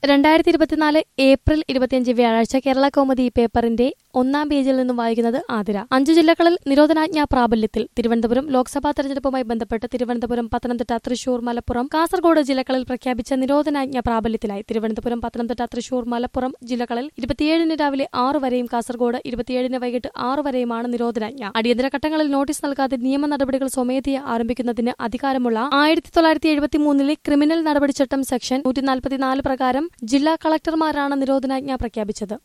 2024 April 25 വ്യാഴാഴ്ച കേരള കൗമുദി പേപ്പറിന്റെ ഒന്നാം പേജിൽ നിന്നും വായിക്കുന്നത് ആതിര. 5 ജില്ലകളിൽ നിരോധനാജ്ഞ പ്രാബല്യത്തിൽ. തിരുവനന്തപുരം ലോക്സഭാ തെരഞ്ഞെടുപ്പുമായി ബന്ധപ്പെട്ട് തിരുവനന്തപുരം, പത്തനംതിട്ട, തൃശൂർ, മലപ്പുറം, കാസർഗോഡ് ജില്ലകളിൽ പ്രഖ്യാപിച്ച നിരോധനാജ്ഞ പ്രാബല്യത്തിലായി. തിരുവനന്തപുരം, പത്തനംതിട്ട, തൃശൂർ, മലപ്പുറം ജില്ലകളിൽ 27-ന് രാവിലെ 6 വരെയും കാസർഗോഡ് 27-ന് വൈകിട്ട് 6 വരെയുമാണ് നിരോധനാജ്ഞ. അടിയന്തര ഘട്ടങ്ങളിൽ നോട്ടീസ് നൽകാതെ നിയമ നടപടികൾ സ്വമേധയാ ആരംഭിക്കുന്നതിന് അധികാരമുള്ള 1973 ക്രിമിനൽ നടപടിച്ചട്ടം സെക്ഷൻ 144 പ്രകാരം ജില്ലാ കളക്ടർമാരാണ് നിരോധനാജ്ഞ പ്രഖ്യാപിച്ചത്.